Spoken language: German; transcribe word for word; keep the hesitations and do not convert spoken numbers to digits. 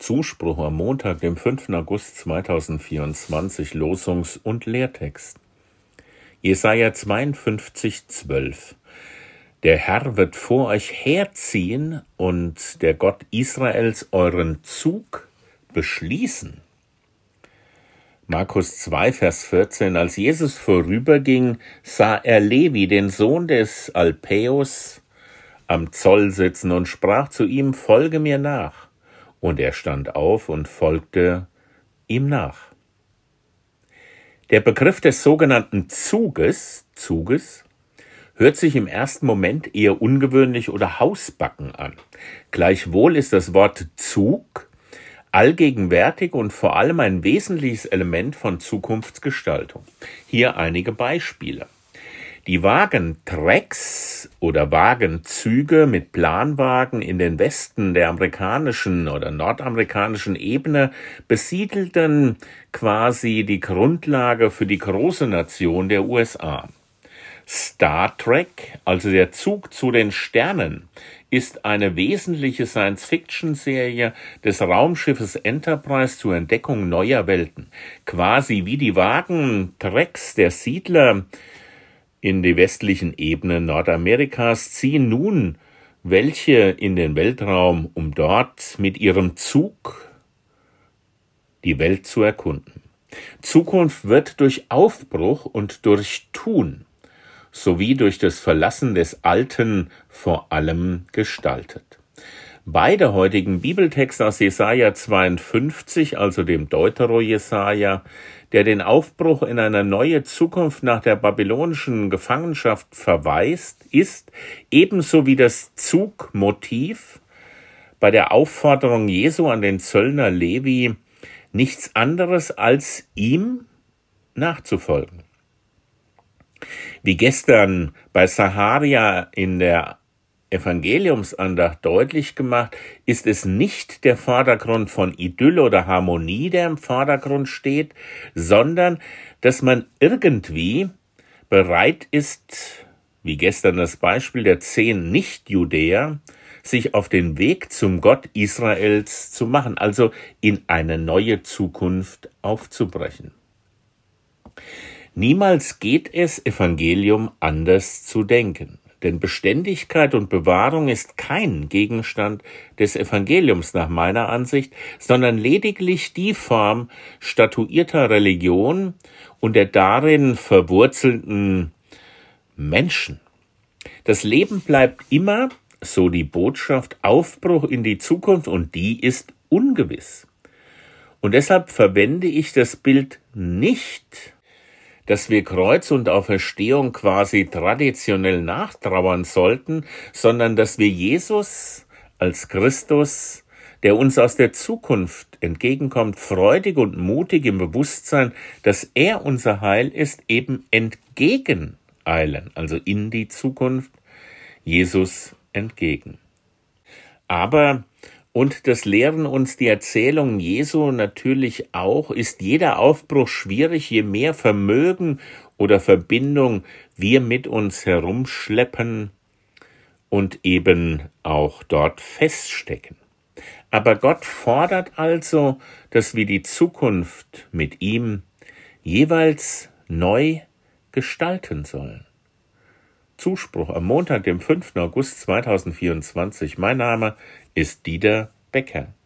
Zuspruch am Montag, dem fünften August zweitausendvierundzwanzig, Losungs- und Lehrtext. Jesaja zweiundfünfzig, zwölf. Der Herr wird vor euch herziehen und der Gott Israels euren Zug beschließen. Markus zwei, Vers vierzehn. Als Jesus vorüberging, sah er Levi, den Sohn des Alpäus, am Zoll sitzen und sprach zu ihm: Folge mir nach. Und er stand auf und folgte ihm nach. Der Begriff des sogenannten Zuges, Zuges, hört sich im ersten Moment eher ungewöhnlich oder hausbacken an. Gleichwohl ist das Wort Zug allgegenwärtig und vor allem ein wesentliches Element von Zukunftsgestaltung. Hier einige Beispiele. Die Wagentracks oder Wagenzüge mit Planwagen in den Westen der amerikanischen oder nordamerikanischen Ebene besiedelten quasi die Grundlage für die große Nation der U S A. Star Trek, also der Zug zu den Sternen, ist eine wesentliche Science-Fiction-Serie des Raumschiffes Enterprise zur Entdeckung neuer Welten. Quasi wie die Wagentracks der Siedler in die westlichen Ebenen Nordamerikas ziehen nun welche in den Weltraum, um dort mit ihrem Zug die Welt zu erkunden. Zukunft wird durch Aufbruch und durch Tun sowie durch das Verlassen des Alten vor allem gestaltet. Beide heutigen Bibeltexte aus Jesaja zweiundfünfzig, also dem Deutero-Jesaja, der den Aufbruch in eine neue Zukunft nach der babylonischen Gefangenschaft verweist, ist ebenso wie das Zugmotiv bei der Aufforderung Jesu an den Zöllner Levi nichts anderes als ihm nachzufolgen. Wie gestern bei Sacharia in der Evangeliumsandacht deutlich gemacht, ist es nicht der Vordergrund von Idylle oder Harmonie, der im Vordergrund steht, sondern dass man irgendwie bereit ist, wie gestern das Beispiel der zehn Nicht-Judäer, sich auf den Weg zum Gott Israels zu machen, also in eine neue Zukunft aufzubrechen. Niemals geht es, Evangelium anders zu denken. Denn Beständigkeit und Bewahrung ist kein Gegenstand des Evangeliums nach meiner Ansicht, sondern lediglich die Form statuierter Religion und der darin verwurzelten Menschen. Das Leben bleibt immer, so die Botschaft, Aufbruch in die Zukunft, und die ist ungewiss. Und deshalb verwende ich das Bild nicht, dass wir Kreuz und Auferstehung quasi traditionell nachtrauern sollten, sondern dass wir Jesus als Christus, der uns aus der Zukunft entgegenkommt, freudig und mutig im Bewusstsein, dass er unser Heil ist, eben entgegeneilen, also in die Zukunft, Jesus entgegen. Aber und das lehren uns die Erzählungen Jesu natürlich auch, ist jeder Aufbruch schwierig, je mehr Vermögen oder Verbindung wir mit uns herumschleppen und eben auch dort feststecken. Aber Gott fordert also, dass wir die Zukunft mit ihm jeweils neu gestalten sollen. Zuspruch am Montag, dem fünften August zweitausendvierundzwanzig. Mein Name ist Dieter Becker.